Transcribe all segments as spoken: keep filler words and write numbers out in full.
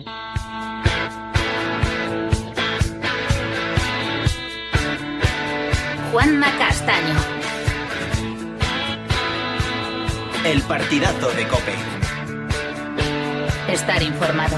Juanma Castaño. El partidazo de COPE. Estar informado.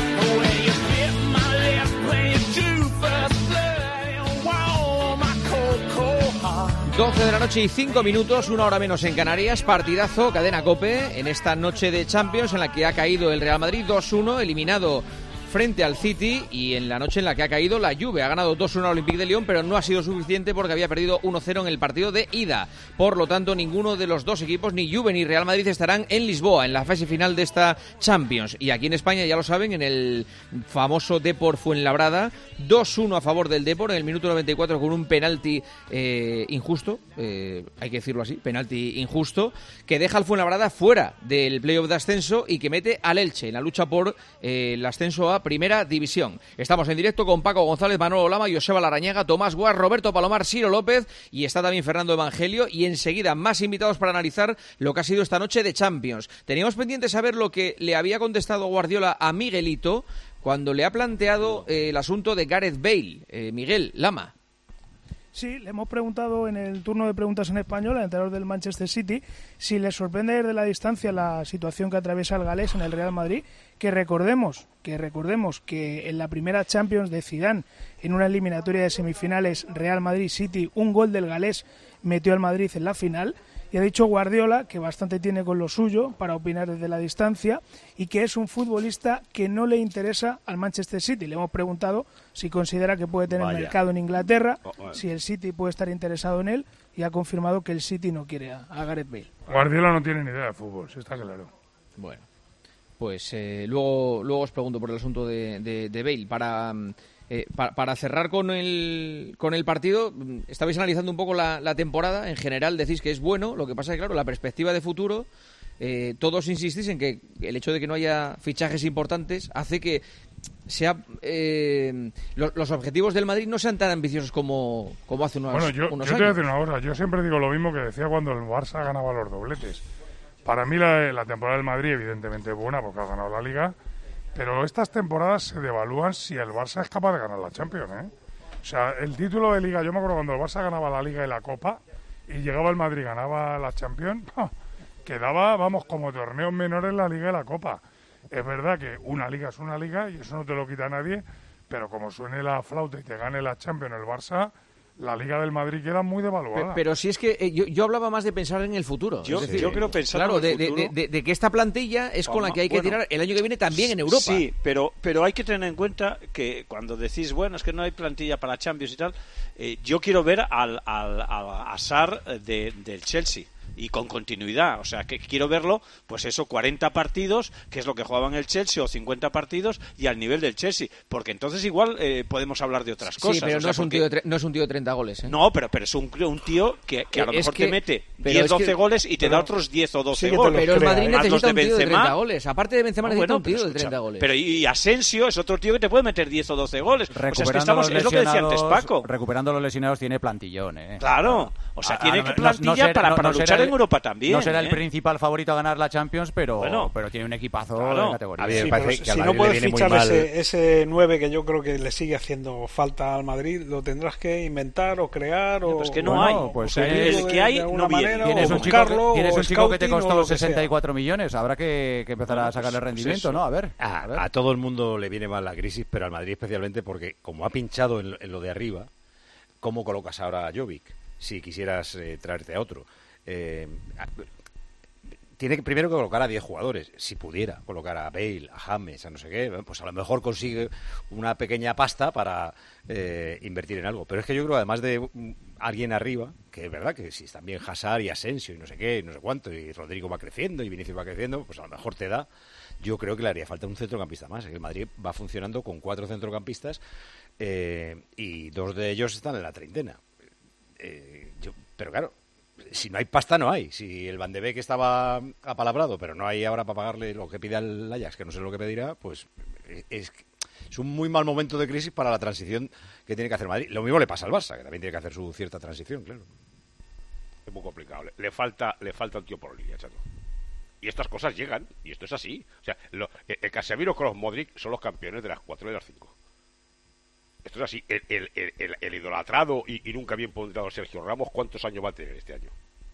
doce de la noche y cinco minutos, una hora menos en Canarias. Partidazo, cadena COPE, en esta noche de Champions en la que ha caído el Real Madrid dos uno, eliminado frente al City, y en la noche en la que ha caído la Juve. Ha ganado dos uno al Olympique de Lyon, pero no ha sido suficiente porque había perdido uno cero en el partido de ida. Por lo tanto, ninguno de los dos equipos, ni Juve ni Real Madrid, estarán en Lisboa, en la fase final de esta Champions. Y aquí en España, ya lo saben, en el famoso Depor Fuenlabrada, dos uno a favor del Depor en el minuto noventa y cuatro con un penalti eh, injusto, eh, hay que decirlo así, penalti injusto, que deja al Fuenlabrada fuera del playoff de ascenso y que mete al Elche en la lucha por eh, el ascenso a Primera División. Estamos en directo con Paco González, Manolo Lama, Joseba Larrañaga, Tomás Guas, Roberto Palomar, Ciro López, y está también Fernando Evangelio, y enseguida más invitados para analizar lo que ha sido esta noche de Champions. Teníamos pendiente saber lo que le había contestado Guardiola a Miguelito cuando le ha planteado eh, el asunto de Gareth Bale. Eh, Miguel, Lama. Sí, le hemos preguntado en el turno de preguntas en español al entrenador del Manchester City si le sorprende desde la distancia la situación que atraviesa el galés en el Real Madrid, que recordemos que recordemos que en la primera Champions de Zidane, en una eliminatoria de semifinales Real Madrid-City, un gol del galés metió al Madrid en la final. Y ha dicho Guardiola que bastante tiene con lo suyo para opinar desde la distancia y que es un futbolista que no le interesa al Manchester City. Le hemos preguntado si considera que puede tener Vaya. mercado en Inglaterra, oh, oh. si el City puede estar interesado en él, y ha confirmado que el City no quiere a, a Gareth Bale. Guardiola no tiene ni idea de fútbol, eso está claro. Bueno, pues eh, luego, luego os pregunto por el asunto de, de, de Bale. Para... Eh, para, para cerrar con el con el partido, estabais analizando un poco la, la temporada. En general decís que es bueno, lo que pasa es que, claro, la perspectiva de futuro, eh, todos insistís en que el hecho de que no haya fichajes importantes hace que sea eh, lo, los objetivos del Madrid no sean tan ambiciosos como, como hace unos, bueno, yo, unos yo años. te voy a decir una cosa, yo siempre digo lo mismo que decía cuando el Barça ganaba los dobletes. Para mí la, la temporada del Madrid evidentemente es buena porque ha ganado la Liga, pero estas temporadas se devalúan si el Barça es capaz de ganar la Champions, ¿eh? O sea, el título de Liga, yo me acuerdo cuando el Barça ganaba la Liga y la Copa y llegaba el Madrid y ganaba la Champions, quedaba, vamos, como torneos menores la Liga y la Copa. Es verdad que una Liga es una Liga y eso no te lo quita nadie, pero como suene la flauta y te gane la Champions el Barça, la Liga del Madrid queda muy devaluada. Pero, pero si es que eh, yo, yo hablaba más de pensar en el futuro. Yo, es decir, yo creo pensar claro, en el de, futuro. De, de, de que esta plantilla es con Toma, la que hay que bueno, tirar el año que viene también en Europa. Sí, pero, pero hay que tener en cuenta que cuando decís, bueno, es que no hay plantilla para Champions y tal, eh, yo quiero ver al, al, al Hazard de, del Chelsea. Y con continuidad, o sea, que quiero verlo, pues eso, cuarenta partidos, que es lo que jugaban el Chelsea, o cincuenta partidos, y al nivel del Chelsea, porque entonces igual eh, podemos hablar de otras cosas. Sí, pero o sea, no, es un porque... tío de tre- no es un tío de treinta goles, ¿eh? No, pero, pero es un, un tío que, que a lo Es mejor que- te mete pero diez, es doce que- goles y te pero- da otros diez o doce sí que te goles. los Pero el crea, Madrid ¿eh? Más los necesita de un tío de Benzema. treinta goles. Aparte de Benzema No, necesita bueno, un tío pero de escucha, treinta goles. Pero y Asensio es otro tío que te puede meter diez o doce goles. O sea, es que Recuperando estamos, los es lo que decía antes lesionados- Paco. Recuperando los lesionados tiene plantillón, ¿eh? Claro, o sea, Ah, tiene ah, que no- no plantilla será- para, no- para no será luchar el- en Europa también. No será el ¿eh? principal favorito a ganar la Champions, pero, Bueno. pero tiene un equipazo Claro. de categoría. A mí me Sí, parece pero que al si Madrid no puedes le viene muy fichar mal. ese, ese nueve que yo creo que le sigue haciendo falta al Madrid, lo tendrás que inventar o crear o... pues que no Bueno, hay. pues O sea, el el de- que hay de no alguna viene. manera, Tienes o un chico, que, buscarlo, tienes o un chico que te scouting, o costó lo que sesenta y cuatro millones. Habrá que, que empezar Bueno, a sacarle pues- pues rendimiento, eso. ¿no? A ver. A, a ver. a todo el mundo le viene mal la crisis, pero al Madrid especialmente porque como ha pinchado en, en lo de arriba, ¿cómo colocas ahora a Jovic si quisieras eh, traerte a otro? Eh, a- tiene que primero que colocar a diez jugadores, si pudiera colocar a Bale, a James, a no sé qué, pues a lo mejor consigue una pequeña pasta para eh, invertir en algo. Pero es que yo creo, además de um, alguien arriba, que es verdad que si están bien Hazard y Asensio y no sé qué, y no sé cuánto, y Rodrigo va creciendo y Vinicius va creciendo, pues a lo mejor te da. Yo creo que le haría falta un centrocampista más. El Madrid va funcionando con cuatro centrocampistas eh, y dos de ellos están en la treintena. Eh, yo, pero claro, si no hay pasta, no hay. Si el Van de Beek estaba apalabrado, pero no hay ahora para pagarle lo que pide al Ajax, que no sé lo que pedirá, pues es, es un muy mal momento de crisis para la transición que tiene que hacer Madrid. Lo mismo le pasa al Barça, que también tiene que hacer su cierta transición, claro. Es muy complicado. Le, le falta le falta un tío por línea, chato. Y estas cosas llegan, y esto es así. O sea, lo, el Casemiro con los Modric son los campeones de las cuatro y de las cinco. Esto es así. El, el, el, el idolatrado y, y nunca bien ponderado Sergio Ramos, ¿cuántos años va a tener este año?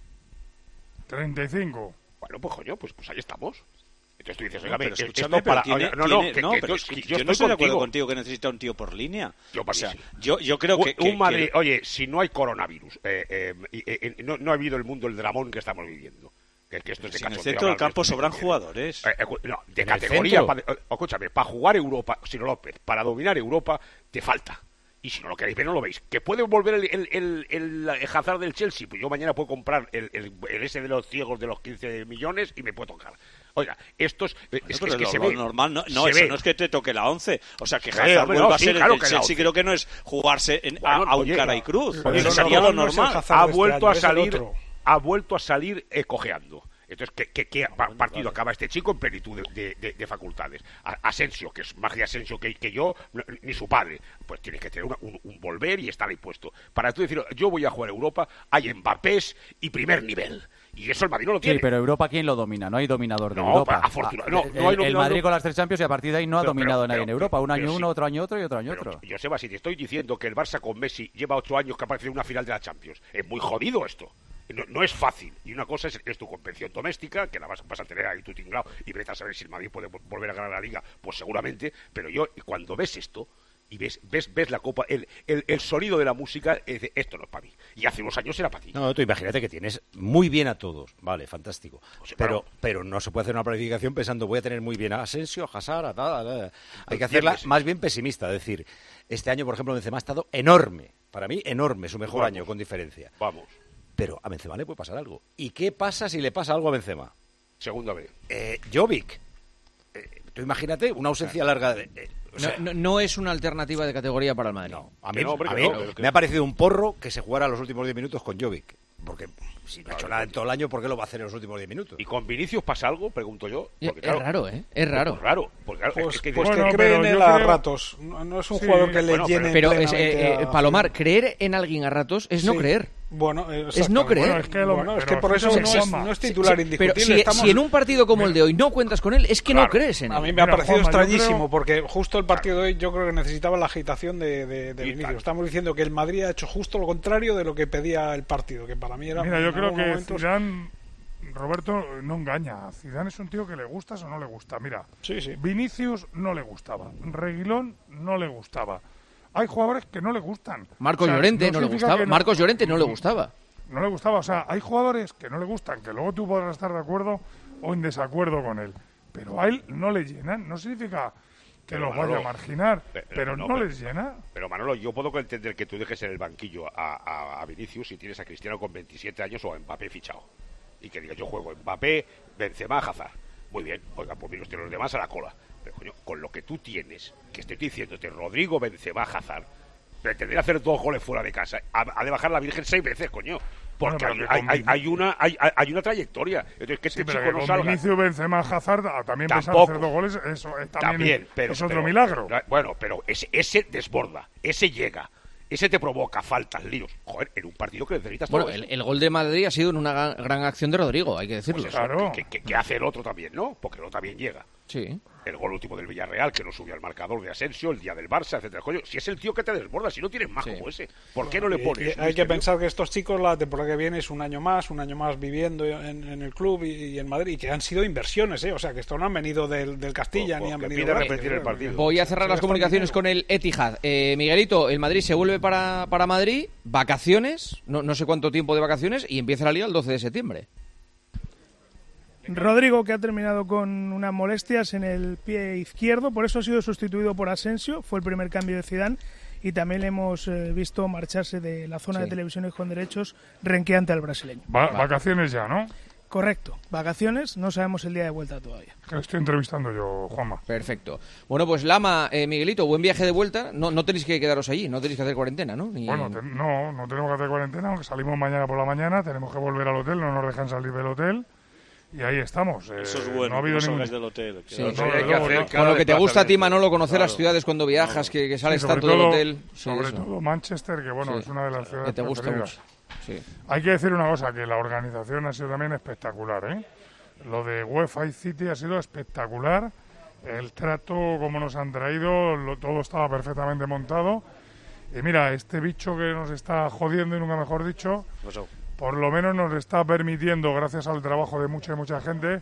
treinta y cinco. Bueno, pues coño, pues, pues ahí estamos. Entonces tú dices, No, oiga, pero esto escúchame, para... pero tiene- oiga, no, no, tiene- que, no, que pero yo, es que que yo yo no estoy estoy de acuerdo contigo. contigo que necesita un tío por línea. Yo, O sea, sí. yo, yo creo que... Un, que- un Madrid, que- oye, si no hay coronavirus, eh, eh, eh, eh, no, no ha habido el mundo el dramón que estamos viviendo. Que, que esto es de si en el cachondeo centro del hablar de campo esto, sobran ¿me jugadores. Eh, eh, no, de ¿En el categoría, centro? pa- eh, escúchame, para jugar Europa, Sino López, para dominar Europa, te falta. Y si no lo queréis ver, no lo veis. ¿Que puede volver el, el, el, el, el Hazard del Chelsea? Pues yo mañana puedo comprar el, el, el ese de los ciegos de los quince millones y me puede tocar. Oiga, estos... eh, es, Bueno, que- pero es que se lo, ve. lo normal no, no se eso ve. no es que te toque la once. O sea, que Sí, Hazard hombre, vuelva no, a sí, ser claro el que la Chelsea, once. creo que no es jugarse en, a, Bueno, a un oye, cara no. y cruz. Oye, Eso no, sería no, lo no es el normal. Hazard Ha de este vuelto año, a es el salir... otro. Ha vuelto a salir eh, cojeando. Entonces, ¿qué, qué, qué pa- partido acaba este chico en plenitud de, de- de- de facultades? A- Asensio, que es más de Asensio que, que yo, no- ni su padre, pues tiene que tener una- un, un volver y estar ahí puesto. Para tú decir, yo voy a jugar a Europa, hay Mbappés y primer nivel. Y eso el Madrid no lo tiene. Sí, pero Europa, ¿quién lo domina? No hay dominador de No, Europa. pa- afortuna- Ah, no, el, no hay el dominador. Madrid con las tres Champions y a partir de ahí no ha Pero- dominado pero- nadie en pero- Europa. Un año pero sí. uno, otro año otro y otro año Pero, otro. Joseba, si te estoy diciendo que el Barça con Messi lleva ocho años que aparece en una final de la Champions, es muy jodido esto. No, no es fácil. Y una cosa es, es tu competición doméstica, que la vas, vas a tener ahí tu tinglao, y vete a saber si el Madrid puede vol- volver a ganar la Liga, pues seguramente. Pero yo, cuando ves esto, y ves ves ves la Copa, el, el, el sonido de la música, es de, esto no es para mí. Y hace unos años era para ti. No, tú imagínate que tienes muy bien a todos, vale, fantástico. O sea, Pero, claro. pero no se puede hacer una planificación pensando voy a tener muy bien a Asensio, a Hazard, a tal, a tal. Hay que hacerla Bien, más bien pesimista, es decir, este año, por ejemplo, Benzema ha estado enorme, para mí enorme, su mejor Vamos. año con diferencia. Vamos. Pero a Benzema le puede pasar algo. ¿Y qué pasa si le pasa algo a Benzema? Segunda vez. Eh, Jovic, eh, tú imagínate una ausencia larga de... eh, o No, sea, no- no es una alternativa de categoría para el Madrid. No, a Que mí, no, hombre, a que mí no, que- me ha parecido un porro que se jugara los últimos diez minutos con Jovic. Porque si no ha hecho nada en todo el año, ¿por qué lo va a hacer en los últimos diez minutos? ¿Y con Vinicius pasa algo? Pregunto yo. Es Porque, claro, raro, ¿eh? Es raro. Pues raro. Porque, claro, Pues, es que, pues Bueno, que creen pero en yo él a creo- ratos. No, no es un Sí, jugador que le bueno, llene Pero es, plenamente eh, eh, a- Palomar, creer en alguien a ratos es no Sí. creer. Bueno, eh, Es no exactamente. creer. Bueno, es que, lo- Bueno, es pero que por eso fíjate, no es, Juanma, no es Sí, titular sí, indiscutible. pero si, Estamos- si en un partido como el de hoy no cuentas con él, es que no Claro. crees en A mí él. me ha Mira, parecido Juanma, yo extrañísimo creo- porque justo el partido de hoy yo creo que necesitaba la agitación de, de, de Y Vinicius. tal. Estamos diciendo que el Madrid ha hecho justo lo contrario de lo que pedía el partido, que para mí era... Mira, yo en creo algunos que momentos- Zidane, Roberto, no engaña. Zidane es un tío que le gustas o no le gusta. Mira, Sí, sí. Vinicius no le gustaba, Reguilón no le gustaba. Hay jugadores que no le gustan. Marcos O sea, Llorente no, le significa gustaba. que no- Marcos Llorente no le gustaba. No le gustaba. O sea, hay jugadores que no le gustan, que luego tú podrás estar de acuerdo o en desacuerdo con él. Pero a él no le llenan. No significa que Pero los vaya Manolo, a marginar, pe- pero no, no, pero- les llena. Pero Manolo, yo puedo entender que tú dejes en el banquillo a, a, a Vinicius si tienes a Cristiano con veintisiete años o a Mbappé fichado. Y que diga, yo juego Mbappé, Benzema, Hazard. Muy bien, oiga, pues mira usted los demás a la cola. Pero coño, con lo que tú tienes, que estoy diciéndote, Rodrigo, Benzema, Hazard, pretender hacer dos goles fuera de casa, ha, ha de bajar la Virgen seis veces, coño. Porque Bueno, hay, pero que hay, con hay, Vin- hay una hay, hay- hay una trayectoria. Entonces, que Sí, este pero chico que no con salga. Vinicius, Benzema, Hazard, ah, también pensar Tampoco. hacer dos goles, eso es también, También, pero, es otro pero- milagro. Bueno, pero ese, ese desborda, ese llega, ese te provoca faltas, líos. Joder, en un partido que necesitas todo Bueno, eso. el, el gol de Madrid ha sido en una gran, gran acción de Rodrigo, hay que decirlo. Pues eso, Claro. que, que- que hace el otro también, ¿no? Porque el otro también llega. Sí. El gol último del Villarreal, que no subió al marcador de Asensio, el día del Barça, etcétera. Coño, si es el tío que te desborda, si no tienes más Sí. como ese, ¿por qué no le Y- pones? y un hay que misterio? pensar que estos chicos la temporada que viene es un año más, un año más viviendo en, en el club y, y en Madrid, y que han sido inversiones, ¿eh? O sea, que esto no han venido del, del Castilla Pues- ni han pues que venido pide gratis, repetir el ¿eh? partido. Voy a cerrar Se las gastan comunicaciones dinero. con el Etihad. Eh, Miguelito, el Madrid se vuelve para, para Madrid, vacaciones, no, no sé cuánto tiempo de vacaciones, y empieza la liga el doce de septiembre. Rodrigo, que ha terminado con unas molestias en el pie izquierdo, por eso ha sido sustituido por Asensio, fue el primer cambio de Zidane, y también le hemos eh, visto marcharse de la zona Sí. de televisiones con derechos renqueante al brasileño. Va- Vacaciones ya, ¿no? Correcto, vacaciones, no sabemos el día de vuelta todavía. Que lo estoy entrevistando yo, Juanma. Perfecto. Bueno, pues Lama, eh, Miguelito, buen viaje de vuelta. No, no tenéis que quedaros allí, no tenéis que hacer cuarentena, ¿no? Ni- Bueno, te- no, no tenemos que hacer cuarentena, aunque salimos mañana por la mañana, tenemos que volver al hotel, no nos dejan salir del hotel. Y ahí estamos. eh, Eso es bueno, no ha habido no ningún... salgáis del hotel. Sí. que- No, Hay que luego, hacer no. cada Con lo que te gusta a ti, desplazamiento. Manolo, conocer las Claro. ciudades cuando viajas, que, que sales Sí, sobre tanto del todo- hotel. Sí, sobre eso. todo Manchester, que bueno, Sí. es una de las ciudades Que te gusta preferidas. mucho. Sí. Hay que decir una cosa, que la organización ha sido también espectacular, ¿eh? lo de UEFA y City ha sido espectacular. El trato, como nos han traído, lo, todo estaba perfectamente montado. Y mira, este bicho que nos está jodiendo, y nunca mejor dicho, por lo menos nos está permitiendo, gracias al trabajo de mucha y mucha gente,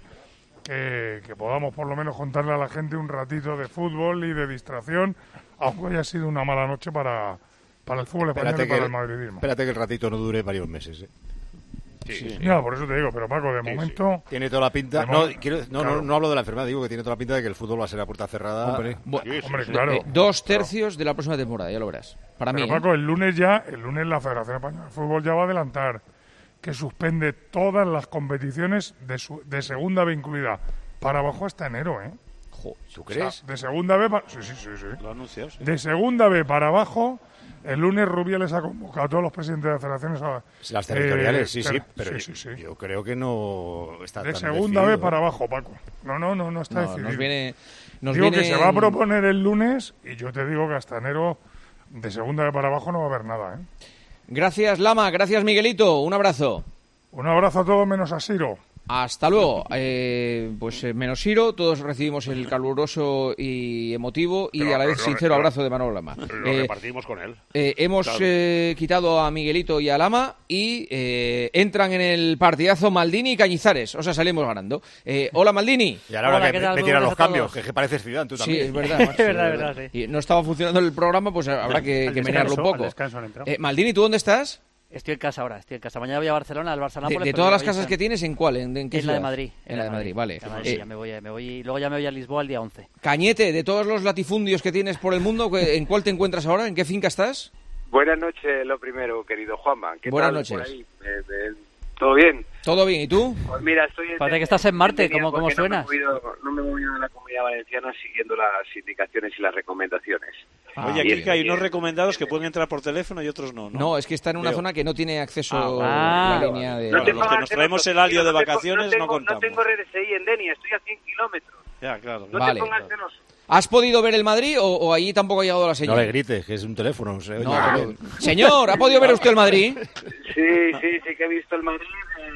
que, que podamos por lo menos contarle a la gente un ratito de fútbol y de distracción, aunque haya sido una mala noche para, para el fútbol español y para el madridismo. Espérate que el ratito no dure varios meses, ¿eh? Sí, sí, sí. Ya, por eso te digo, pero Paco, de sí, momento... Sí. Tiene toda la pinta... No, quiero, no, claro. no, no hablo de la enfermedad, digo que tiene toda la pinta de que el fútbol va a ser a puerta cerrada. Hombre, bueno, sí, sí, hombre claro. Eh, dos tercios claro. de la próxima temporada, ya lo verás. Para pero mí, Paco, ¿eh? el lunes ya, el lunes la Federación Española de Fútbol ya va a adelantar que suspende todas las competiciones de, su, de segunda B incluida para abajo hasta enero, ¿eh? ¿Tú crees? O sea, de segunda B para... Sí, sí, sí, sí. Lo anunciado, sí. De segunda B para abajo... El lunes Rubiales ha convocado a todos los presidentes de federaciones a... Las territoriales, eh, sí, sí, pero sí, sí, sí. yo creo que no está de tan segunda decidido. B para abajo, Paco. No, no, no, no está no, decidido. Nos viene, nos digo viene... que se va a proponer el lunes y yo te digo que hasta enero de segunda B para abajo no va a haber nada, ¿eh? Gracias, Lama. Gracias, Miguelito. Un abrazo. Un abrazo a todos menos a Siro. Hasta luego. Eh, pues eh, menos Siro, todos recibimos el caluroso y emotivo y pero, a la vez pero, sincero pero, abrazo de Manolo Lama. Lo eh, repartimos con él. Eh, hemos claro. eh, quitado a Miguelito y a Lama y eh, entran en el partidazo Maldini y Cañizares. O sea, salimos ganando. Eh, hola, Maldini. Y ahora, ahora que me, me tiran los cambios, que, que pareces Zidane, tú también. Sí, es verdad. Macho, es verdad, es verdad, sí. Y no estaba funcionando el programa, pues habrá que, que menearlo un poco. Eh, Maldini, ¿tú dónde estás? Estoy en casa ahora, estoy en casa. Mañana voy a Barcelona, al Barça Nápoles. De, de todas las casas que tienes, ¿en cuál? ¿En, en qué En la de Madrid. En la de Madrid, vale. La Madrid, Eh, ya me voy, me voy, luego ya me voy a Lisboa el día once. Cañete, de todos los latifundios que tienes por el mundo, ¿en cuál te encuentras ahora? ¿En qué finca estás? Buenas noches, lo primero, querido Juanma. ¿Qué Buenas tal noches. por ahí? Eh, eh, ¿Todo bien? ¿Todo bien, ¿y tú? Pues mira, estoy en Parece que estás en Marte, ¿cómo, cómo no suenas? Me movido, no me he movido en la Comunidad Valenciana siguiendo las indicaciones y las recomendaciones. Ah, Oye, aquí que hay unos recomendados que pueden entrar por teléfono y otros no, ¿no? No, es que está en una Veo. zona que no tiene acceso Ah, a la línea de... No claro, los que nos traemos el alio de vacaciones no, tengo, no contamos. No tengo R D S I en Denia, estoy a cien kilómetros. Ya, claro. No vale. te pongas celoso. ¿Has podido ver el Madrid o, o allí tampoco ha llegado la señal? No le grites, que es un teléfono. No, sé, no, oye, pero... Señor, ¿ha podido ver usted el Madrid? Sí, sí, sí que he visto el Madrid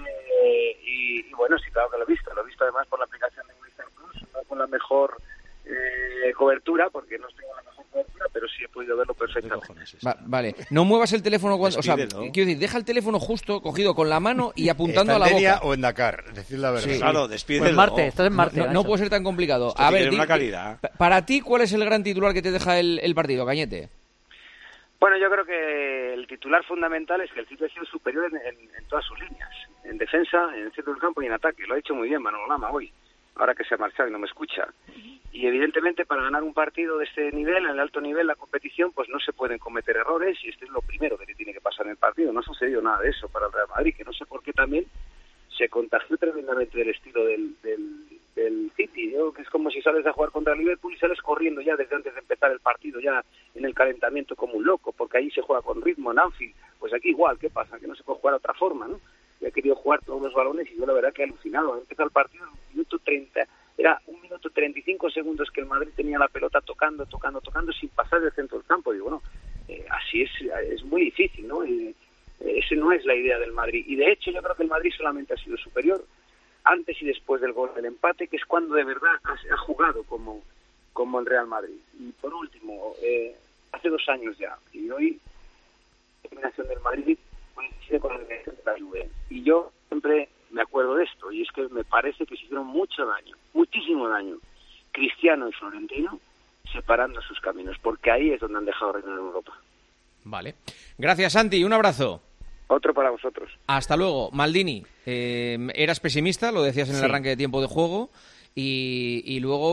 eh, y, y bueno, sí, claro que lo he visto. Lo he visto además por la aplicación de Movistar Plus, no con la mejor eh, cobertura, porque no tengo la mejor cobertura, pero sí he podido verlo perfectamente. Va, vale, no muevas el teléfono cuando... Despídelo. O sea, quiero decir, deja el teléfono justo cogido con la mano y apuntando ¿Está a la en Denia boca. o en Dakar? Decir la verdad. Sí. Claro, despídelo. Pues en Marte, estás en Marte. No, no, no puede ser tan complicado. Esto A tiene ver, una di- calidad. pa- para ti, ¿cuál es el gran titular que te deja el, el partido, Cañete? Bueno, yo creo que el titular fundamental es que el City ha sido superior en, en, en todas sus líneas. En defensa, en el centro del campo y en ataque. Lo ha hecho muy bien Manolo Lama hoy, ahora que se ha marchado y no me escucha. Y evidentemente para ganar un partido de este nivel, en el alto nivel, la competición, pues no se pueden cometer errores y esto es lo primero que te tiene que pasar en el partido. No ha sucedido nada de eso para el Real Madrid, que no sé por qué también se contagió tremendamente del estilo del, del, del City. Yo, que es como si sales a jugar contra el Liverpool y sales corriendo ya desde antes de empezar el partido, ya en el calentamiento como un loco, porque ahí se juega con ritmo en Anfield. Pues aquí igual, ¿qué pasa? Que no se puede jugar de otra forma, ¿no? Yo he querido jugar todos los balones y yo la verdad que he alucinado. Empezó el partido en un minuto treinta, era un minuto treinta y cinco segundos que el Madrid tenía la pelota tocando, tocando, tocando sin pasar del centro del campo. Digo, bueno, eh, así es, es muy difícil, ¿no? Eh, Esa no es la idea del Madrid. Y de hecho yo creo que el Madrid solamente ha sido superior antes y después del gol del empate, que es cuando de verdad ha, ha jugado como, como el Real Madrid. Y por último, eh, hace dos años ya, y hoy la eliminación del Madrid coincide con la eliminación de la Juve. Y yo siempre me acuerdo de esto, y es que me parece que se hicieron mucho daño, muchísimo daño, Cristiano y Florentino, separando sus caminos, porque ahí es donde han dejado reinar en Europa. Vale. Gracias, Santi. Un abrazo. Otro para vosotros. Hasta luego. Maldini, eh, eras pesimista, lo decías en el Sí. arranque de tiempo de juego, y, y luego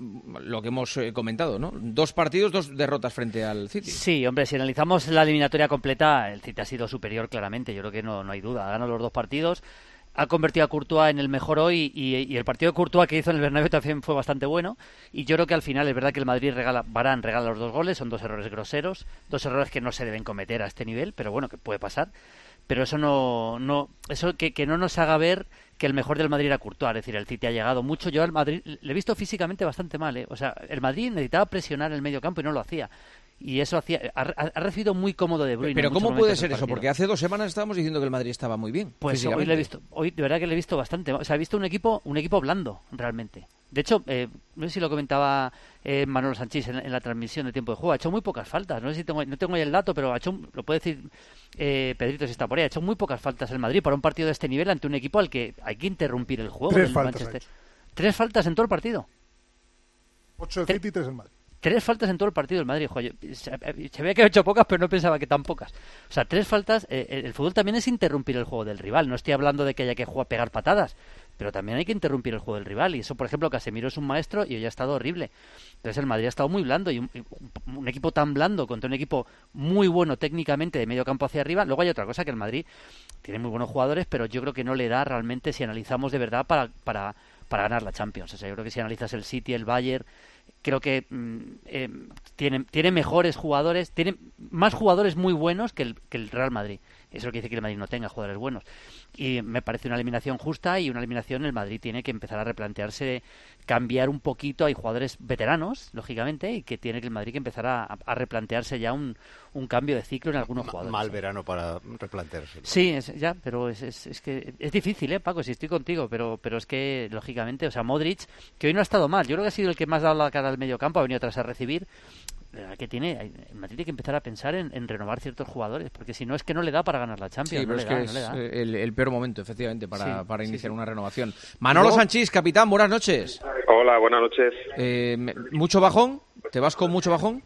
lo que hemos eh, comentado, ¿no? Dos partidos, dos derrotas frente al City. Sí, hombre, si analizamos la eliminatoria completa, el City ha sido superior claramente, yo creo que no, no hay duda. Ha ganado los dos partidos, ha convertido a Courtois en el mejor hoy y, y el partido de Courtois que hizo en el Bernabéu también fue bastante bueno. Y yo creo que al final es verdad que el Madrid regala, Varane regala los dos goles, son dos errores groseros, dos errores que no se deben cometer a este nivel, pero bueno, que puede pasar. Pero eso no, no eso que, que no nos haga ver que el mejor del Madrid era Courtois, es decir, el City ha llegado mucho. Yo al Madrid le he visto físicamente bastante mal, ¿eh? O sea, el Madrid necesitaba presionar el medio campo y no lo hacía. y eso hacía ha, ha recibido muy cómodo De Bruyne. Pero ¿cómo puede ser eso? Porque hace dos semanas estábamos diciendo que el Madrid estaba muy bien. Pues hoy lo he visto, hoy de verdad que lo he visto bastante. O sea, he visto un equipo un equipo blando, realmente. De hecho, eh, no sé si lo comentaba eh, Manolo Sanchís en, en la transmisión de tiempo de juego, ha hecho muy pocas faltas. No sé si tengo, no tengo ahí el dato, pero ha hecho, lo puede decir eh, Pedrito si está por ahí, ha hecho muy pocas faltas el Madrid para un partido de este nivel ante un equipo al que hay que interrumpir el juego. Tres faltas. Tres faltas en todo el partido. Ocho el City y tres el Madrid. Tres faltas en todo el partido del Madrid. Joder, se, se veía que ha hecho pocas, pero no pensaba que tan pocas. O sea, tres faltas. Eh, el fútbol también es interrumpir el juego del rival. No estoy hablando de que haya que jugar, pegar patadas, pero también hay que interrumpir el juego del rival. Y eso, por ejemplo, Casemiro es un maestro y hoy ha estado horrible. Entonces el Madrid ha estado muy blando. Y un, un, un equipo tan blando contra un equipo muy bueno técnicamente de medio campo hacia arriba. Luego hay otra cosa, que el Madrid tiene muy buenos jugadores, pero yo creo que no le da realmente, si analizamos de verdad, para... para para ganar la Champions. O sea, yo creo que si analizas el City, el Bayern, creo que mm, eh, tiene, tiene mejores jugadores, tiene más jugadores muy buenos que el, que el Real Madrid. Eso quiere decir que el Madrid no tenga jugadores buenos. Y me parece una eliminación justa, y una eliminación el Madrid tiene que empezar a replantearse, cambiar un poquito. Hay jugadores veteranos, lógicamente, y que tiene que el Madrid que empezar a, a replantearse ya un, un cambio de ciclo en algunos jugadores. Mal verano para replantearse. Sí, es, ya, pero es, es, es que es difícil, ¿eh, Paco? Si estoy contigo, pero, pero es que, lógicamente, o sea, Modric, que hoy no ha estado mal. Yo creo que ha sido el que más ha dado la cara al medio campo, ha venido atrás a recibir. Que tiene, el Madrid tiene que empezar a pensar en, en renovar ciertos jugadores, porque si no es que no le da para ganar la Champions. Sí, pero no es le que da, es no le da. el, el peor momento, efectivamente, para, Sí, para sí, iniciar sí. una renovación. Manolo Luego- Sanchís, capitán, buenas noches. Hola, buenas noches. Eh, ¿Mucho bajón? ¿Te vas con mucho bajón?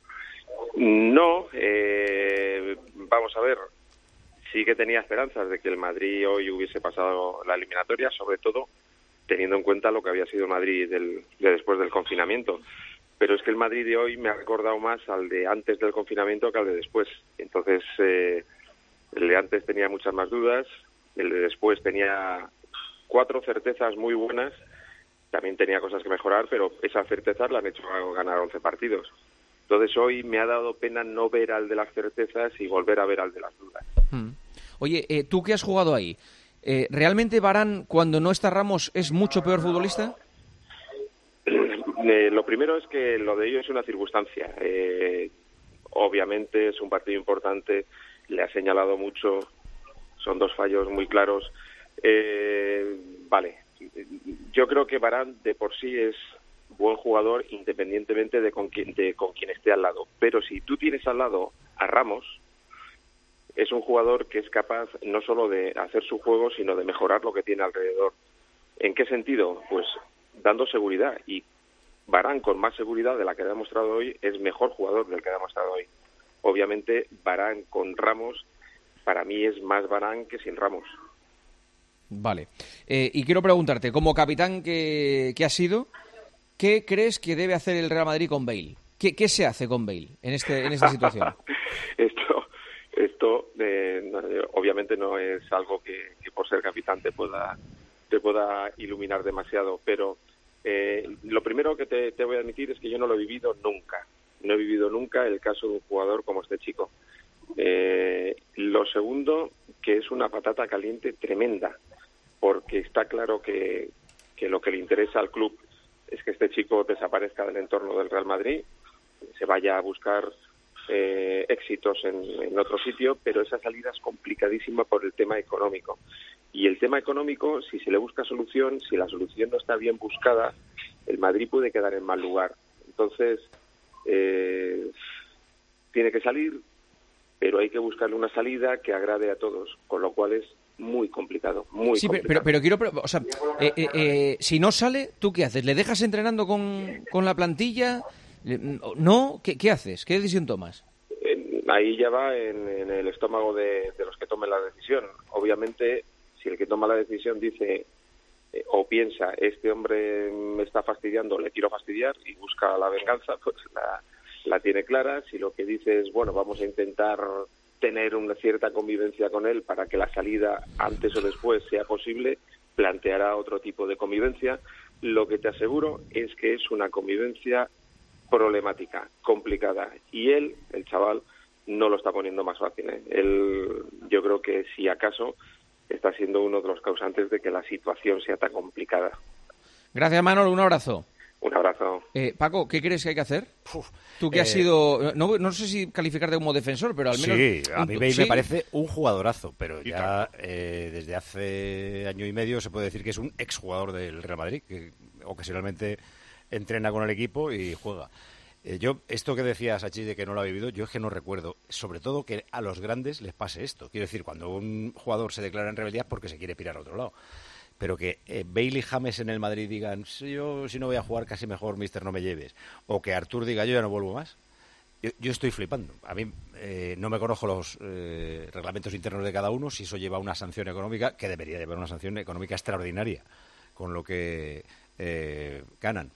No, eh, vamos a ver. Sí que tenía esperanzas de que el Madrid hoy hubiese pasado la eliminatoria, sobre todo teniendo en cuenta lo que había sido Madrid del, de después del confinamiento. Pero es que el Madrid de hoy me ha recordado más al de antes del confinamiento que al de después. Entonces, eh, el de antes tenía muchas más dudas, el de después tenía cuatro certezas muy buenas, también tenía cosas que mejorar, pero esas certezas le han hecho ganar once partidos. Entonces hoy me ha dado pena no ver al de las certezas y volver a ver al de las dudas. Hmm. Oye, eh, tú que has jugado ahí, eh, ¿realmente Varane, cuando no está Ramos, es mucho peor futbolista? Eh, lo primero es que lo de ello es una circunstancia. Eh, obviamente es un partido importante, le ha señalado mucho, son dos fallos muy claros. Eh, vale, yo creo que Varane de por sí es buen jugador independientemente de con quién, de con quién esté al lado. Pero si tú tienes al lado a Ramos, es un jugador que es capaz no solo de hacer su juego, sino de mejorar lo que tiene alrededor. ¿En qué sentido? Pues dando seguridad, y Varane, con más seguridad de la que ha demostrado hoy, es mejor jugador del que ha demostrado hoy. Obviamente Varane con Ramos, para mí es más Varane que sin Ramos. Vale. Eh, y quiero preguntarte, como capitán que, que has sido, ¿qué crees que debe hacer el Real Madrid con Bale? ¿Qué, qué se hace con Bale en, este, en esta situación? esto esto eh, no, obviamente no es algo que, que por ser capitán te pueda, te pueda iluminar demasiado, pero eh, lo primero que te, te voy a admitir es que yo no lo he vivido nunca. No he vivido nunca el caso de un jugador como este chico. Eh, lo segundo, que es una patata caliente tremenda, porque está claro que, que lo que le interesa al club es que este chico desaparezca del entorno del Real Madrid, se vaya a buscar eh, éxitos en, en otro sitio, pero esa salida es complicadísima por el tema económico. Y el tema económico, si se le busca solución, si la solución no está bien buscada, el Madrid puede quedar en mal lugar. Entonces, eh, tiene que salir, pero hay que buscarle una salida que agrade a todos, con lo cual es muy complicado, muy sí, complicado. pero, pero quiero... O sea, eh, eh, eh, si no sale, ¿tú qué haces? ¿Le dejas entrenando con, con la plantilla? ¿No? ¿Qué, qué haces? ¿Qué decisión tomas? Eh, ahí ya va en, en el estómago de, de los que tomen la decisión. Obviamente, si el que toma la decisión dice eh, o piensa, este hombre me está fastidiando, le quiero fastidiar, y busca la venganza, pues la, la tiene clara. Si lo que dice es, bueno, vamos a intentar tener una cierta convivencia con él para que la salida antes o después sea posible, planteará otro tipo de convivencia. Lo que te aseguro es que es una convivencia problemática, complicada, y él, el chaval, no lo está poniendo más fácil, ¿eh? Él, yo creo que si acaso está siendo uno de los causantes de que la situación sea tan complicada. Gracias, Manolo, un abrazo. Un abrazo. Eh, Paco, ¿qué crees que hay que hacer? Uf, Tú que eh, has sido, no, no sé si calificarte como defensor, pero al menos... Sí, a mí Bale ¿sí? me parece un jugadorazo, pero Y ya eh, desde hace año y medio se puede decir que es un exjugador del Real Madrid, que ocasionalmente entrena con el equipo y juega. Eh, yo, esto que decía Sachi de que no lo ha vivido, yo es que no recuerdo, sobre todo que a los grandes les pase esto. Quiero decir, cuando un jugador se declara en rebeldía es porque se quiere pirar a otro lado. Pero que eh, Bale y James en el Madrid digan, si yo si no voy a jugar casi mejor, mister, no me lleves. O que Artur diga, yo ya no vuelvo más. Yo, yo estoy flipando. A mí eh, no me conozco los eh, reglamentos internos de cada uno, si eso lleva una sanción económica, que debería llevar una sanción económica extraordinaria, con lo que eh, ganan.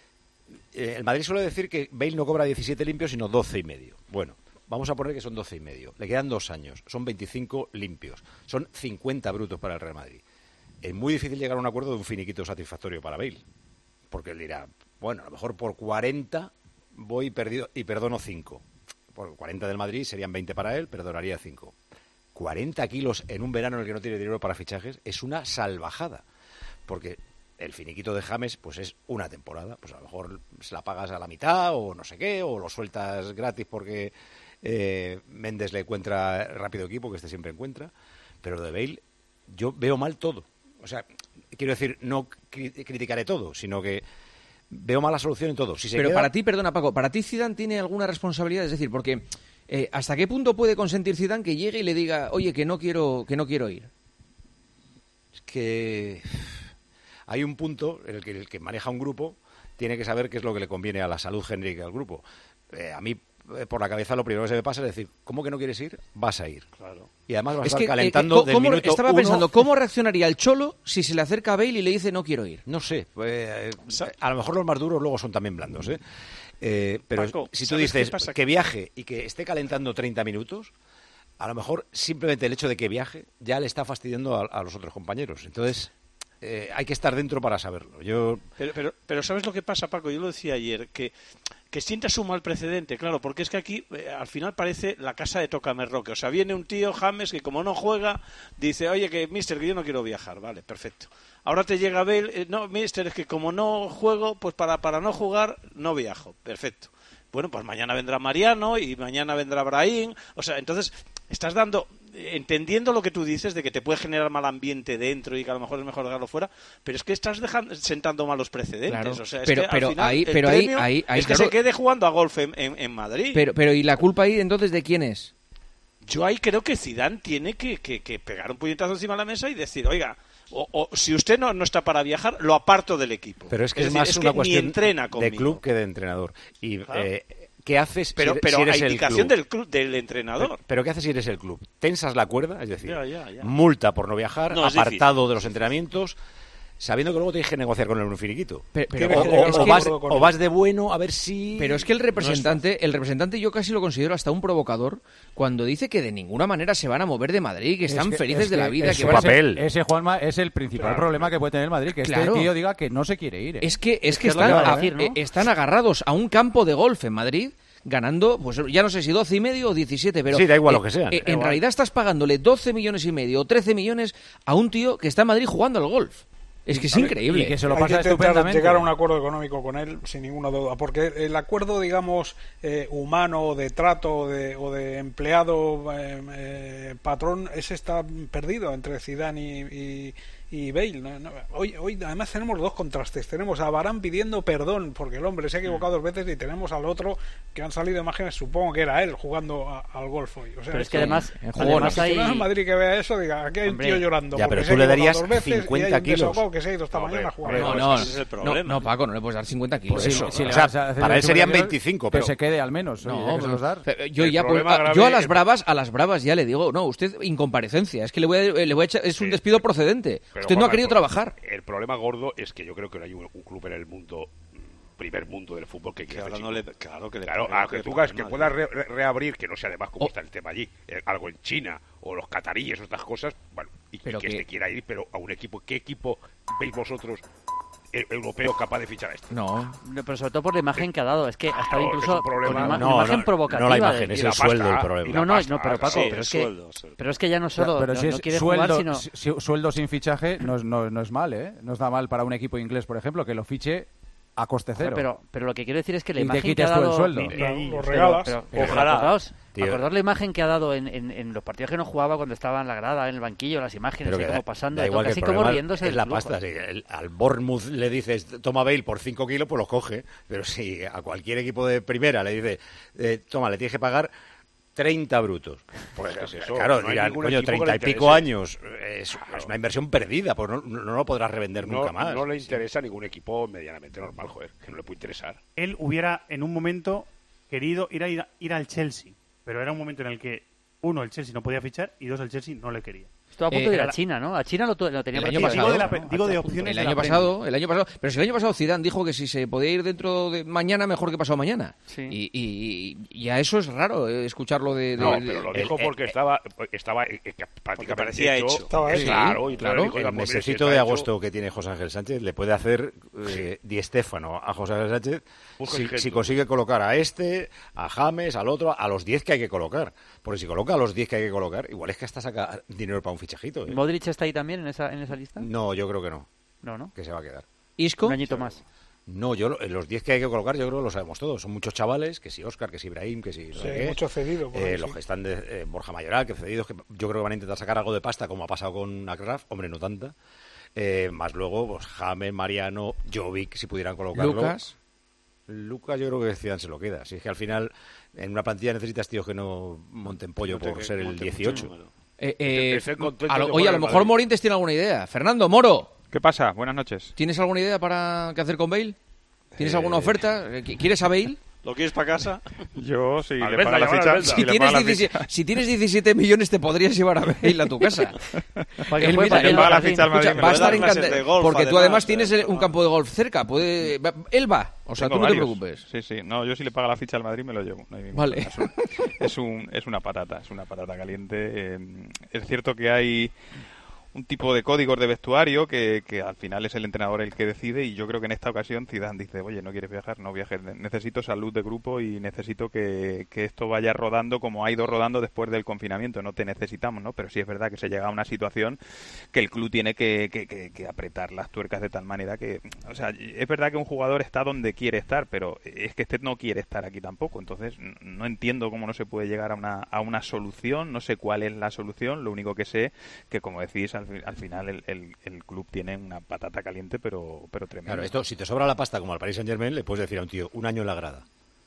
Eh, el Madrid suele decir que Bale no cobra diecisiete limpios, sino doce y medio. Bueno, vamos a poner que son doce y medio. Le quedan dos años, son veinticinco limpios. Son cincuenta brutos para el Real Madrid. Es muy difícil llegar a un acuerdo de un finiquito satisfactorio para Bale, porque él dirá, bueno, a lo mejor por cuarenta voy perdido y perdono cinco. Por cuarenta del Madrid serían veinte para él, perdonaría cinco. cuarenta kilos en un verano en el que no tiene dinero para fichajes es una salvajada, porque el finiquito de James pues es una temporada, pues a lo mejor se la pagas a la mitad o no sé qué, o lo sueltas gratis porque eh, Méndez le encuentra rápido equipo, que este siempre encuentra, pero lo de Bale yo veo mal todo. O sea, quiero decir, no cri- criticaré todo, sino que veo mala solución en todo. Si se Pero queda... para ti, perdona Paco, ¿para ti Zidane tiene alguna responsabilidad? Es decir, porque eh, ¿hasta qué punto puede consentir Zidane que llegue y le diga, oye, que no quiero, que no quiero ir? Es que hay un punto en el que el que maneja un grupo tiene que saber qué es lo que le conviene a la salud genérica del grupo. Eh, a mí, eh, por la cabeza, lo primero que se me pasa es decir, ¿cómo que no quieres ir? Vas a ir. Claro. Y además vas a Es estar que, calentando eh, del ¿cómo, minuto estaba uno. pensando, ¿cómo reaccionaría el Cholo si se le acerca a Bale y le dice no quiero ir? No sé, pues, eh, a lo mejor los más duros luego son también blandos, ¿eh? Eh, pero Paco, si tú ¿sabes qué dices pasa? que viaje y que esté calentando treinta minutos, a lo mejor simplemente el hecho de que viaje ya le está fastidiando a, a los otros compañeros. Entonces, eh, hay que estar dentro para saberlo. Yo Pero, pero, pero ¿sabes lo que pasa, Paco? Yo lo decía ayer, que, que sientas un mal precedente, claro, porque es que aquí eh, al final parece la casa de Tocamerroque. O sea, viene un tío, James, que como no juega, dice, oye, que mister, que yo no quiero viajar. Vale, perfecto. Ahora te llega Bale, eh, no, mister, es que como no juego, pues para, para no jugar, no viajo. Perfecto. Bueno, pues mañana vendrá Mariano y mañana vendrá Brahim. O sea, entonces estás dando, entendiendo lo que tú dices de que te puede generar mal ambiente dentro y que a lo mejor es mejor dejarlo fuera, pero es que estás dejando, sentando malos precedentes. Claro. O sea, es Pero- que al pero final ahí- el pero ahí- premio ahí- ahí, es que claro. se quede jugando a golf en, en, en Madrid. Pero, pero ¿y la culpa ahí entonces de quién es? Yo ahí creo que Zidane tiene que, que, que pegar un puñetazo encima de la mesa y decir, oiga, o, o si usted no, no está para viajar, lo aparto del equipo. Pero es que es, decir, más es una que ni cuestión entrena de conmigo. club que de entrenador. Y Claro. eh, ¿qué haces Pero, si, pero si eres a el indicación club? del club, del entrenador. Pero, pero ¿qué haces si eres el club? ¿Tensas la cuerda? Es decir, Ya, ya, ya. multa por no viajar, No, es apartado difícil. de los entrenamientos, sabiendo que luego tienes que negociar con él un finiquito. Pe- pero- o, pero o- es o que- vas, o vas de bueno a ver si... Pero es que el representante, el representante yo casi lo considero hasta un provocador cuando dice que de ninguna manera se van a mover de Madrid, que Es están que- felices es de la que vida. es que su van a ser- papel. Ese, Juanma, es el principal problema que puede tener el Madrid, que Claro. este tío diga que no se quiere ir. ¿eh? Es que, es que es lo están, que va a a- decir, ¿no? eh, están agarrados a un campo de golf en Madrid, ganando, pues ya no sé si doce y medio o diecisiete, pero... Sí, da igual eh, lo que sean. eh, Da en igual. realidad estás pagándole doce millones y medio o trece millones a un tío que está en Madrid jugando al golf. Es que es increíble. Y que se lo Hay pasa que intentar estupendamente. llegar a un acuerdo económico con él sin ninguna duda, porque el acuerdo, digamos, eh, humano, de trato o de, o de empleado eh, eh, patrón, ese está perdido entre Zidane y, y, y Bale. ¿no? No, hoy, hoy además tenemos dos contrastes. Tenemos a Varane pidiendo perdón porque el hombre se ha equivocado dos veces, y tenemos al otro que han salido imágenes, supongo que era él jugando a- al golf hoy. O sea, Pero es que además, en además si hay... en Madrid que vea eso, diga, aquí hay un Hombre, tío llorando. ya, porque pero se ha tú le equivocado darías dos veces y hay cincuenta un kilos. desahogado que se ha ido esta Hombre, mañana a jugar. hombre, No, pues no, ese es el no, problema. no, Paco, no le puedes dar cincuenta kilos. Por eso. eso. Si le O sea, vas a hacer para él el serían superior, veinticinco, que pero- se quede al menos. oye, No, que se los dar. pero yo El ya pues, problema a- grave yo a las es- bravas a las bravas ya le digo, no, usted incomparecencia, es que le voy a, le voy a echar, es un Sí. despido procedente. Pero, Usted no ha Juanma, querido el pro- trabajar. El problema gordo es que yo creo que no hay un, un club en el mundo, mm, primer mundo del fútbol, que Que quiera ahora este no le, chico. claro que le Claro, pague a lo que tú pague hagas que mal. puedas re- re- reabrir, que no sé además cómo Oh. está el tema allí, eh, algo en China o los cataríes o estas cosas, bueno, y, y Pero que que- este quiera ir, pero a un equipo, ¿qué equipo veis vosotros e- europeo capaz de fichar a este? No. No, pero sobre todo por la imagen que ha dado. Es que ha estado Claro, incluso es un problema. con ima- No, una imagen no, provocativa. no la de- imagen, Y es la el sueldo pasta, el y problema. la No, no, pasta, no, pero Paco, sí, pero el es que, sueldo, sí. pero es que ya no solo pero no, si no es quiere sueldo, jugar, sino... si- si- sueldo sin fichaje no es, no, no es mal, ¿eh? No está mal para un equipo inglés, por ejemplo, que lo fiche a coste cero. Pero, pero lo que quiero decir es que la y imagen te quites que ha dado... tú el sueldo. Y, y lo regalas. Pero, pero, pero Ojalá. Acordaos, Tío. acordaos la imagen que ha dado en, en, en los partidos que no jugaba cuando estaba en la grada, en el banquillo, las imágenes, Pero que así como da- pasando, da de todo, igual que el casi como problema riéndose es del la club, pasta. joder. Si el- al Bournemouth le dices toma Bale por cinco kilos, pues los coge. Pero si a cualquier equipo de primera le dice eh, toma, le tienes que pagar treinta brutos. Pues Es eso, claro, no hay dirán, ningún coño, equipo que treinta le y pico interese. años. Es, es una inversión perdida, pues no, no, no lo podrás revender No, nunca más. no le interesa a ningún equipo medianamente normal, joder, que no le puede interesar. Él hubiera en un momento querido ir, a, ir, a- ir al Chelsea, pero era un momento en el que, uno, el Chelsea no podía fichar y dos, el Chelsea no le quería. Estuvo a punto Eh, de ir a la- China, ¿no? A China lo, tu- lo tenía El año prácticamente, pasado, digo de, la, ¿no? pe- digo de Hasta opciones El de año la pasado, el año pasado, pero si el año pasado Zidane dijo que si se podía ir dentro de mañana mejor que pasado mañana. Sí. Y, y, y a eso es raro eh, escucarlo de, de- No, de- pero lo el- dijo el- porque estaba, estaba eh, eh, prácticamente parecía hecho. Estaba hecho. Claro, y claro, claro, dijo, El "Oiga, pues mire, si mesecito está de hecho, agosto que tiene José Ángel Sánchez le puede hacer eh, Di Stéfano a José Ángel Sánchez Busca si, ejemplos. si consigue colocar a este, a James, al otro, a los diez que hay que colocar. Porque si coloca a los diez que hay que colocar, igual es que hasta saca dinero para un fichajito. ¿eh? ¿Modric está ahí también en esa, en esa lista? No, yo creo que no, No, ¿no? que se va a quedar. Isco. Un añito más. No, yo lo- los diez que hay que colocar yo creo que lo sabemos todos. Son muchos chavales, que si Óscar, que si Ibrahim, que si... no Sí, sé qué. mucho cedido. por ahí, Eh, los sí. que están de eh, Borja Mayoral, que cedidos, que yo creo que van a intentar sacar algo de pasta, como ha pasado con Akraf, hombre, no tanta. Eh, más luego, pues James, Mariano, Jovic, si pudieran colocarlo. Lucas. Lucas, yo creo que Zidane se lo queda. Si es que al final, en una plantilla necesitas tíos que no monten pollo Monte- por ser el monte mucho dieciocho. número. Eh, eh, Estén contentos a lo- de oye, jugar a lo en mejor Madrid. Morintes tiene alguna idea. Fernando, Moro, ¿Qué pasa? Buenas noches. ¿tienes alguna idea para qué hacer con Bale? ¿Tienes Eh, alguna oferta? Eh, ¿Quieres a Bale? ¿Lo quieres para casa? Yo, si Albelda, le paga la llamar a ficha... Albelda. si Si le tienes, paga la diecisiete, ficha- si tienes diecisiete millones te podrías llevar a Bale a tu casa. Para que Él, juegue mira, para que él lo va, haga la así. ficha al Madrid, escucha, me va a lo estar da clases de encantado golf, porque tú además, además tienes eh, un campo de golf cerca. Puede, va- él va, o sea, Tengo tú no te varios. preocupes. Sí, sí. No, yo si le paga la ficha al Madrid me lo llevo. No hay ningún Vale. problema. Es, un- es, un- es una patata, es una patata caliente. Eh, es cierto que hay un tipo de códigos de vestuario que, que al final es el entrenador el que decide, y yo creo que en esta ocasión Zidane dice, oye, no quieres viajar, no viajes, necesito salud de grupo y necesito que, que esto vaya rodando como ha ido rodando después del confinamiento. No te necesitamos, ¿no? Pero sí es verdad que se llega a una situación que el club tiene que, que, que- que apretar las tuercas de tal manera que, o sea, es verdad que un jugador está donde quiere estar, pero es que este no quiere estar aquí tampoco. Entonces n- no entiendo cómo no se puede llegar a una, a una solución, no sé cuál es la solución. Lo único que sé que, como decís, al, fi- al final el, el- el club tiene una patata caliente, pero, pero tremenda. Claro, esto, si te sobra la pasta como al Paris Saint Germain, le puedes decir a un tío, un año en la grada.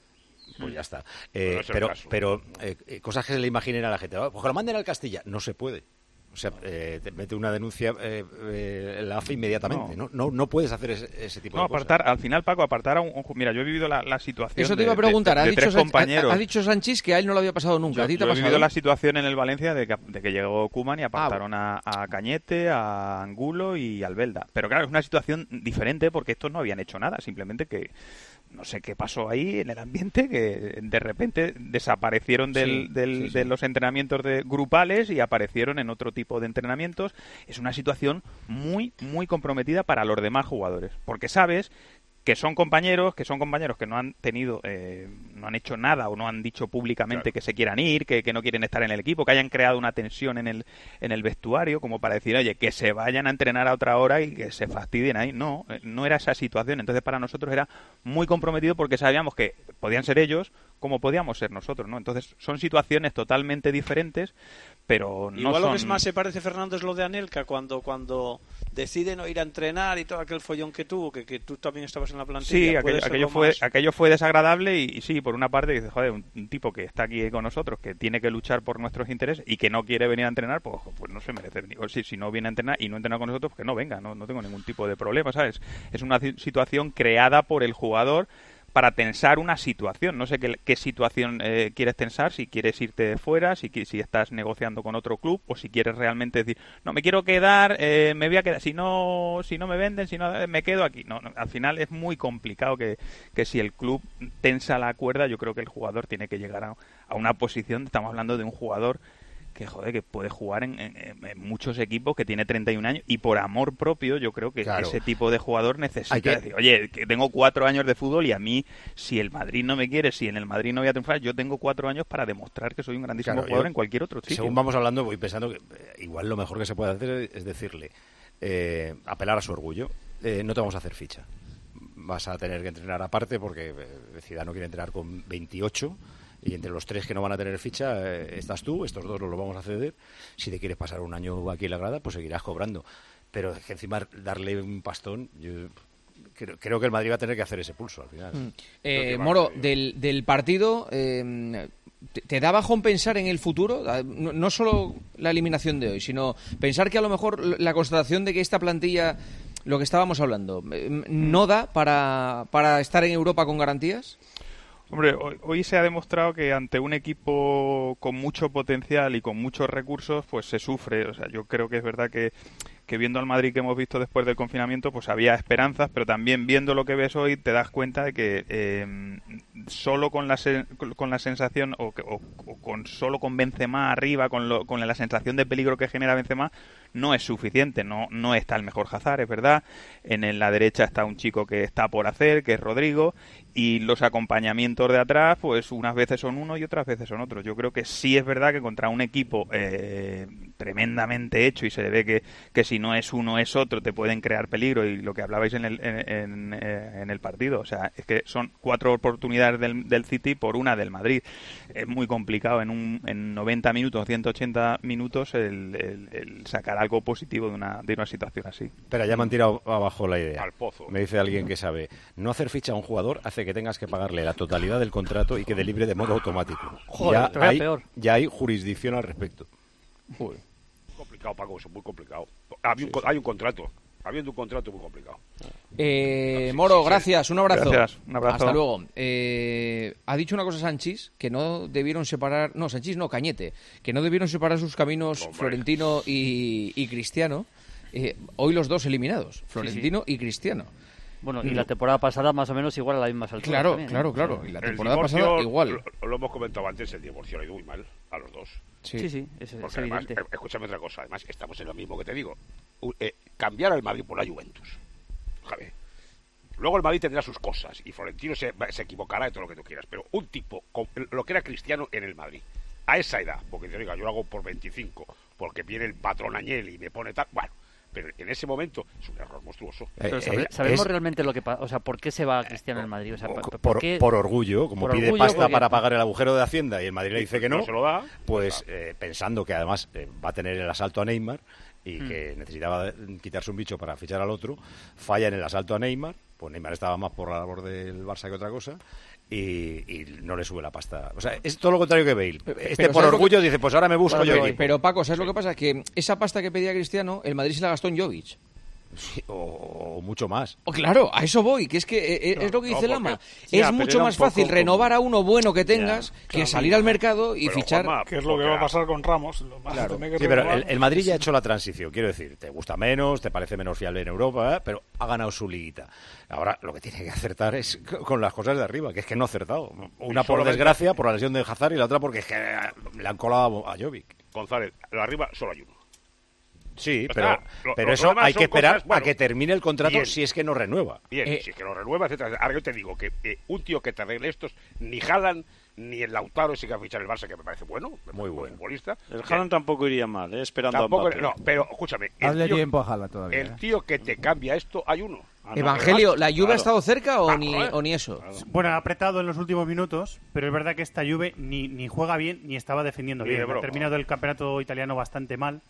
Pues ya está. Eh, Pero no es el pero caso. pero eh, eh, cosas que se le imaginen a la gente. Pues que lo manden al Castilla. No se puede. O sea, eh, te mete una denuncia eh, eh, en la A F E inmediatamente. No, no, no puedes hacer ese, ese tipo No, de cosas. apartar, al final, Paco, apartar a un, un ju- Mira, yo he vivido la, la situación. Eso te de- iba a de- preguntar. de, ha, de dicho tres Sánchez, compañeros. ha, ha dicho Sánchez que a él no le había pasado nunca. Yo, ¿A ti te yo ha he pasado? vivido la situación en el Valencia de que, de que llegó Koeman y apartaron a, a Cañete, a Angulo y al Belda. Pero claro, es una situación diferente porque estos no habían hecho nada, simplemente que no sé qué pasó ahí en el ambiente, que de repente desaparecieron del, Sí, del- sí, sí. de los entrenamientos de grupales y aparecieron en otro tipo de entrenamientos. Es una situación muy, muy comprometida para los demás jugadores, porque sabes que son compañeros, que son compañeros que no han tenido, eh, no han hecho nada o no han dicho públicamente Claro. que se quieran ir, que, que no quieren estar en el equipo, que hayan creado una tensión en el, en el vestuario, como para decir, oye, que se vayan a entrenar a otra hora y que se fastidien ahí. No, eh, no era esa situación. Entonces para nosotros era muy comprometido porque sabíamos que podían ser ellos como podíamos ser nosotros, ¿no? Entonces son situaciones totalmente diferentes, pero no Igual son... lo que es más se parece, Fernando, es lo de Anelka, cuando cuando decide no ir a entrenar y todo aquel follón que tuvo, que, que tú también estabas en la plantilla. Sí, puede aquello, ser aquello lo fue, más- aquello fue desagradable y, y sí, por una parte dices, joder, un, un tipo que está aquí con nosotros, que tiene que luchar por nuestros intereses y que no quiere venir a entrenar, pues, pues no se merece. Digo, si, si no viene a entrenar y no entrena con nosotros, pues que no venga, no, no tengo ningún tipo de problema, ¿sabes? Es una ci- situación creada por el jugador para tensar una situación. No sé qué, qué situación eh, quieres tensar, si quieres irte de fuera, si, qui- si estás negociando con otro club o si quieres realmente decir, no, me quiero quedar, eh, me voy a quedar, si no si no me venden, si no, eh, me quedo aquí. No, no, al final es muy complicado que, que si el club tensa la cuerda, yo creo que el jugador tiene que llegar a, a una posición, estamos hablando de un jugador que joder, que puede jugar en, en- en muchos equipos, que tiene treinta y un años y por amor propio yo creo que Claro. ese tipo de jugador necesita Hay que- decir, oye, que tengo cuatro años de fútbol y a mí, si el Madrid no me quiere, si en el Madrid no voy a triunfar, yo tengo cuatro años para demostrar que soy un grandísimo Claro, jugador yo, en cualquier otro sitio. Según vamos hablando, voy pensando que eh, igual lo mejor que se puede hacer es decirle, eh, apelar a su orgullo, eh, no te vamos a hacer ficha. vas a tener que entrenar aparte porque eh, Zidane no quiere entrenar con veintiocho y entre los tres que no van a tener ficha eh, estás tú, estos dos los vamos a ceder. Si te quieres pasar un año aquí en la grada, pues seguirás cobrando. Pero es que encima darle un pastón, yo creo, creo que el Madrid va a tener que hacer ese pulso al final. Mm. Eh, Moro, del, del partido, eh, ¿te, ¿te da bajón pensar en el futuro? No, no solo la eliminación de hoy, sino pensar que a lo mejor la constatación de que esta plantilla, lo que estábamos hablando, no da para, para estar en Europa con garantías. Hombre, hoy, hoy se ha demostrado que ante un equipo con mucho potencial y con muchos recursos, pues se sufre. O sea, yo creo que es verdad que, que viendo al Madrid que hemos visto después del confinamiento, pues había esperanzas, pero también viendo lo que ves hoy te das cuenta de que eh, solo con la sen, con la sensación o, o, o con solo con Benzema arriba, con, lo, con la sensación de peligro que genera Benzema, no es suficiente. No, no está el mejor Hazard, es verdad. En, en la derecha está un chico que está por hacer, que es Rodrigo, y los acompañamientos de atrás, pues unas veces son uno y otras veces son otros. Yo creo que sí es verdad que contra un equipo eh, tremendamente hecho, y se le ve que, que si no es uno es otro, te pueden crear peligro, y lo que hablabais en el, en, en, en el partido, o sea, es que son cuatro oportunidades del, del City por una del Madrid. Es muy complicado en, un, en noventa minutos, ciento ochenta minutos el, el, el sacar algo positivo de una, de una situación así. Pero ya me han tirado abajo la idea. Al pozo. Me dice alguien que sabe, no hacer ficha a un jugador hace que tengas que pagarle la totalidad del contrato y que de libre de modo automático. Joder, ya, hay, peor. ya hay jurisdicción al respecto. Joder. Complicado, Paco, eso es muy complicado. Hay un, hay un contrato. Habiendo un contrato muy complicado. Eh, Moro, gracias, un abrazo. Gracias, un abrazo. Hasta luego. Eh, ha dicho una cosa Sanchís, que no debieron separar, no, Sanchís no, Cañete, que no debieron separar sus caminos Hombre. Florentino y, y Cristiano. Eh, hoy los dos eliminados, Florentino sí, sí. y Cristiano. Bueno, y la temporada pasada más o menos igual a la misma altura. Claro, también, claro, ¿eh? claro. Y la el temporada divorcio, pasada igual. Lo, lo hemos comentado antes, el divorcio le ha ido muy mal a los dos. Sí, sí, sí es, Porque es además, evidente. escúchame otra cosa, además estamos en lo mismo que te digo. Eh, cambiar al Madrid por la Juventus. Javier. Luego el Madrid tendrá sus cosas y Florentino se, se equivocará de todo lo que tú quieras, pero un tipo, con lo que era Cristiano en el Madrid, a esa edad, porque te diga, yo lo hago por veinticinco, porque viene el patrón Agnelli y me pone tal, bueno, pero en ese momento es un error monstruoso. Pero sabe, ¿Sabemos es, realmente lo que pasa? O sea, ¿por qué se va Cristiano en el Madrid? O sea, ¿por, ¿por, qué? por orgullo, como por pide orgullo, pasta porque... para pagar el agujero de Hacienda y el Madrid le dice que no, no se lo da, pues eh, pensando que además eh, va a tener el asalto a Neymar y hmm. que necesitaba quitarse un bicho para fichar al otro, falla en el asalto a Neymar, pues Neymar estaba más por la labor del Barça que otra cosa. Y, y no le sube la pasta. O sea, es todo lo contrario que Bale. Este pero por orgullo que... dice, pues ahora me busco bueno, yo. Pero, pero Paco, ¿sabes sí. lo que pasa? Que esa pasta que pedía Cristiano, el Madrid se la gastó en Jovic. Sí, o, o mucho más. Oh, claro, a eso voy, que es que eh, no, es lo que dice no, Lama. Porque... Es ya, mucho más fácil como... renovar a uno bueno que tengas ya, que claro, salir al mercado y pero, fichar. Juanma, que es lo que va a pasar con Ramos. Lo más claro. que sí, pero el, el Madrid ya ha hecho la transición. Quiero decir, te gusta menos, te parece menos fiable en Europa, ¿eh? Pero ha ganado su liguita. Ahora lo que tiene que acertar es con las cosas de arriba, que es que no ha acertado. Una por desgracia, por la lesión de Hazard, y la otra porque es que le han colado a Jovic. González, lo arriba solo hay uno. Sí, pero, está, lo, pero lo, eso hay que esperar cosas, bueno, a que termine el contrato bien, si es que no renueva. Bien, eh, si es que no renueva, etcétera. Ahora yo te digo que eh, un tío que te arregle estos, ni Haaland ni el Lautaro ese que va a fichar el Barça, que me parece bueno, muy bueno futbolista. El Haaland tampoco iría mal, ¿eh? Esperando tampoco, a Mbappé. No, pero escúchame. Hazle tío, tiempo a Haaland todavía. El tío que te cambia esto, hay uno. Ah, no, Evangelio, ¿la Juve claro. ha estado cerca o, claro, ni, ¿eh? o ni eso? Claro. Bueno, ha apretado en los últimos minutos, pero es verdad que esta Juve ni, ni juega bien ni estaba defendiendo bien. Ha terminado el campeonato italiano bastante mal.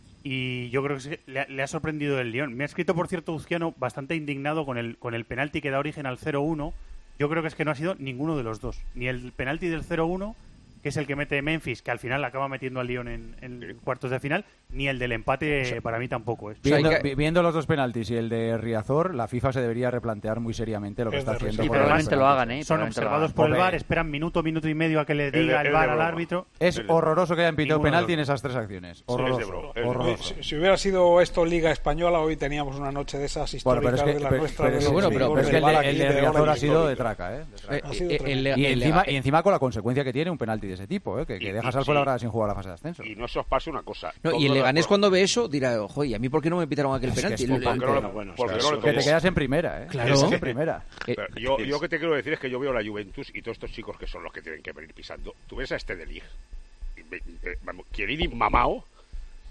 Y yo creo que le ha, le ha sorprendido el Lyon. Me ha escrito, por cierto, Uzquiano, bastante indignado con el, con el penalti que da origen al cero uno. Yo creo que es que no ha sido ninguno de los dos. Ni el penalti del cero uno, que es el que mete Memphis, que al final acaba metiendo al Lyon en, en cuartos de final, ni el del empate, sí. para mí tampoco es. Viendo, viendo los dos penaltis y el de Riazor, la FIFA se debería replantear muy seriamente lo que está haciendo. Sí, probablemente lo hagan, ¿eh? Son observados por el V A R, esperan minuto, minuto y medio a que le diga el, el, el V A R al árbitro. Es horroroso que hayan pitado penalti en esas tres acciones. Horroroso. Sí, horroroso. Si, si hubiera sido esto Liga Española, hoy teníamos una noche de esas históricas bueno, pero es que, de la pero, nuestra. Pero, de bueno, pero, pero es que el de, el de Riazor ha sido de traca, ¿eh? De traca. Eh, el, el, y, encima, y encima con la consecuencia que tiene un penalti de ese tipo, ¿eh? Que, que y, dejas y, al fuera sí. ahora sin jugar la fase de ascenso. Y no se os pase una cosa. No, y el Leganés cuando ve eso dirá, ojo, ¿y a mí por qué no me pitaron aquel es penalti? Que, el, el, el, bueno, porque no que te quedas en primera, ¿eh? Claro. Es en primera. Eh, yo, yo que te quiero decir es que yo veo la Juventus y todos estos chicos que son los que tienen que venir pisando. Tú ves a este de Ligt, Chiellini mamao,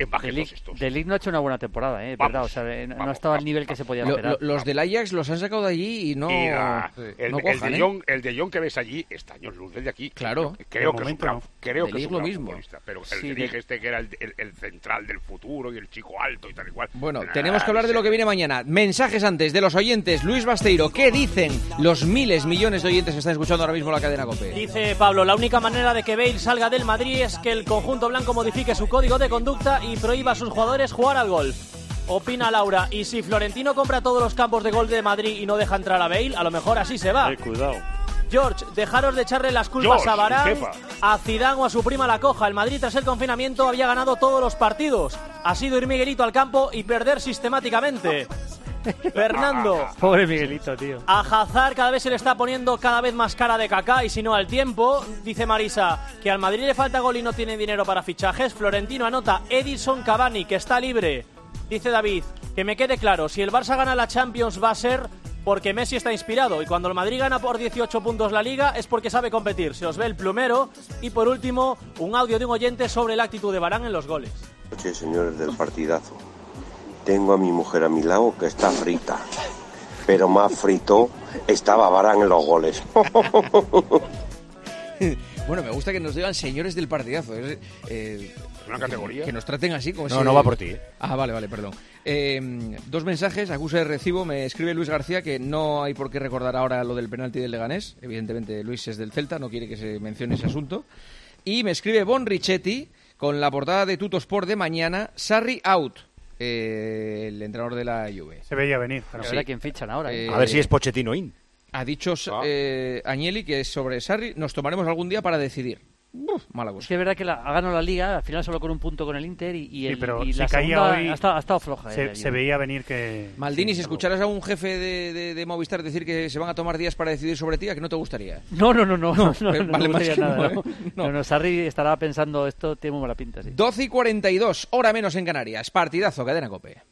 embajemos estos. De Ligt no ha hecho una buena temporada, ¿eh? Vamos, verdad, o sea, no vamos, ha estado al vamos. nivel que se podía Lo- esperar. lo- los del Ajax los han sacado de allí y no, Y la- sí, el, no el cuajan, de ¿eh? Jong, el de Jong que ves allí está años luz del de aquí. Claro. Creo, creo De que es un momento gran, no. creo De que es Ligt un lo gran mismo. futbolista, pero Sí, el de de- Ligt este que era el, el- el central del futuro y el chico alto y tal y cual. Bueno, Nah, tenemos que hablar de lo que viene mañana. Mensajes antes de los oyentes. Luis Basteiro, ¿qué dicen los miles, millones de oyentes que están escuchando ahora mismo la cadena COPE? Dice Pablo, la única manera de que Bale salga del Madrid es que el conjunto blanco modifique su código de conducta y prohíba a sus jugadores jugar al golf. Opina Laura, y si Florentino compra todos los campos de golf de Madrid y no deja entrar a Bale, a lo mejor así se va. Eh, cuidado. George, dejaros de echarle las culpas George, a Varane, jefa. a Zidane o a su prima La Coja. El Madrid tras el confinamiento había ganado todos los partidos. Ha sido ir Miguelito al campo y perder sistemáticamente. Fernando. Pobre Miguelito, tío. A Hazard cada vez se le está poniendo cada vez más cara de Kaká y si no al tiempo. Dice Marisa que al Madrid le falta gol y no tiene dinero para fichajes. Florentino anota Edison Cavani, que está libre. Dice David, que me quede claro, si el Barça gana la Champions va a ser porque Messi está inspirado y cuando el Madrid gana por dieciocho puntos la Liga es porque sabe competir. Se os ve el plumero. Y por último, un audio de un oyente sobre la actitud de Varane en los goles. Noches, señores del partidazo. Tengo a mi mujer a mi lado que está frita, pero más frito estaba Varane en los goles. Bueno, me gusta que nos digan señores del partidazo. Es eh, una categoría. Que nos traten así como No, si... no va por ti, ¿eh? Ah, vale, vale, perdón. Eh, dos mensajes, acuse de recibo. Me escribe Luis García que no hay por qué recordar ahora lo del penalti del Leganés. Evidentemente Luis es del Celta, no quiere que se mencione ese asunto. Y me escribe Bon Richetti con la portada de Tuttosport de mañana, Sarri out. Eh, el entrenador de la Juve. Se veía venir. Pero a ver a quién fichan ahora. ¿eh? Eh, A ver si es Pochettino in. Ha dicho eh, Agnelli que sobre Sarri nos tomaremos algún día para decidir. Uf, mala cosa. Es que es verdad que la, ha ganado la Liga, al final solo con un punto con el Inter y, y, el, Sí, pero y si la caía segunda hoy, ha, estado, ha estado floja. Se, eh, se veía venir que... Maldini, sí, si algo. escucharas a un jefe de, de, de Movistar decir que se van a tomar días para decidir sobre ti, ¿a que no te gustaría? No, no, no, no, no, no, eh, no, vale no más me gustaría que nada, no, no. ¿eh? No, no, Sarri estará pensando esto tiene muy mala pinta, sí. doce y cuarenta y dos, hora menos en Canarias. Partidazo, cadena COPE.